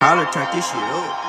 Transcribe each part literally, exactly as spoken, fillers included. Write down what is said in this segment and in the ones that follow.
Holla, turn this shit up.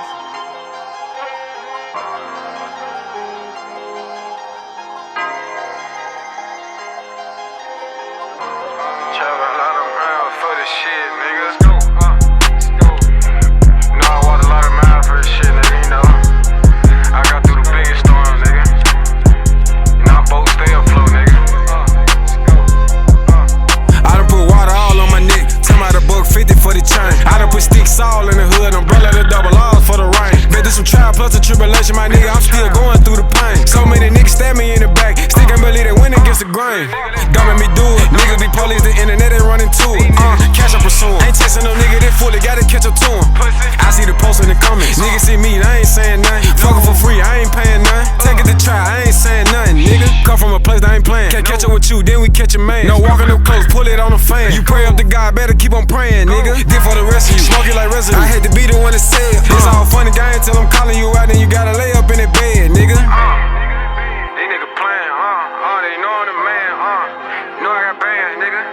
All in the hood, umbrella the double R's for the rain. Been through some trial plus the tribulation, my nigga, I'm still going through the pain. So many niggas stab me in the back, still can't believe they win against the grain. Don't make me do it, niggas be police, the internet ain't running to it. Uh, cash I pursue 'em. Ain't chasing no nigga, they fully gotta catch up to 'em. I see the post in the comments, niggas see me, I ain't saying nothing. Fuckin' for free, I ain't paying nothing. Take it to try, I ain't saying nothing, nigga. Come from a place that I ain't playing. Can't catch up with you, then we catch a man. No walking up close, pull it on the fan. You pray up to God, better keep on praying, nigga. Did for the rest of you, smoke it like residue. I had to be the one that said it's all funny guy until I'm calling you out, then you gotta lay up in that bed, nigga. Uh, these niggas playing, uh, uh, they know I'm the man, uh, know I got band, nigga.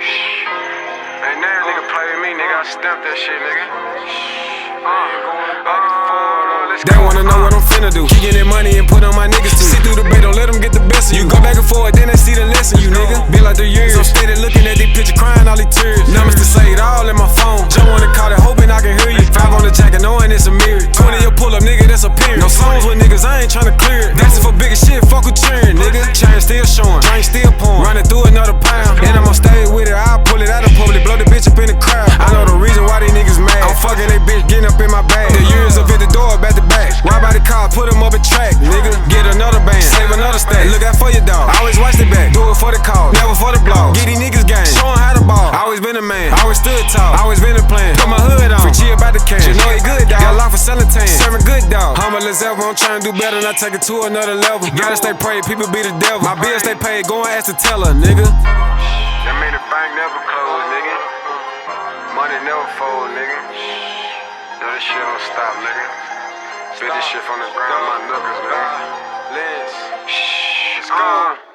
Shh, ain't now nigga play with me, nigga. I stamped that shit, nigga. Shh, uh, uh, they wanna know what I'm finna do. Keep getting that money and put on my niggas too. See through the bait, don't let them get the best of you. Go back and forth, then they see the lesson, you nigga. Been like the years, I'm steady looking at these pictures, crying all these tears. Numbers to say it all in my phone. Jump on the car, hoping I can hear you. Five on the jacket, knowing it's a mirror. Twenty your pull up, nigga, that's a period. No songs with niggas, I ain't tryna clear it. Dancing for bigger shit, fuck with cheering, nigga. Chain still showing, drain still pouring. Running through another pound, and I'ma stay with it. I'll pull it out of public, blow the bitch up in the crowd. I know the reason why these niggas mad. I'm fucking they bitch, getting up in my bag. The years up at the door, back to back. Ride by the car, put them up a track, nigga. Get another band, save another stack. Look out for your dog, always watch the back. Do it for the call, never for the blog. Get these niggas game, show 'em how to ball. Always been a man, always stood tall, always been a plan. Put my hood on, free about the cash. You know he good, dog. Got a lot for selling tan, serving good, dog. Humble as ever, I'm trying to do better, and I take it to another level. Gotta stay prayed, people be the devil. My bills stay paid, go and ask the teller, nigga. That mean the bank never close, nigga. Money never fold, nigga. Yo, this shit don't stop, nigga. Spit this shit from the ground, my knuckles, nigga. Liz, shh, it's gone.